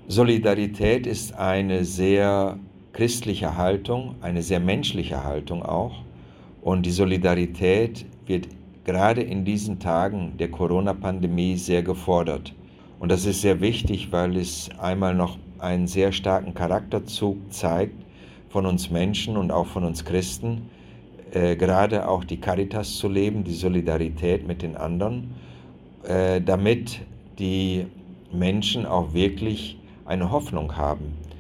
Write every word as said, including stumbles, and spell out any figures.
Solidarität ist eine sehr christliche Haltung, eine sehr menschliche Haltung auch. Und die Solidarität wird gerade in diesen Tagen der Corona-Pandemie sehr gefordert. Und das ist sehr wichtig, weil es einmal noch einen sehr starken Charakterzug zeigt von uns Menschen und auch von uns Christen, äh, gerade auch die Caritas zu leben, die Solidarität mit den anderen, äh, damit die Menschen auch wirklich eine Hoffnung haben.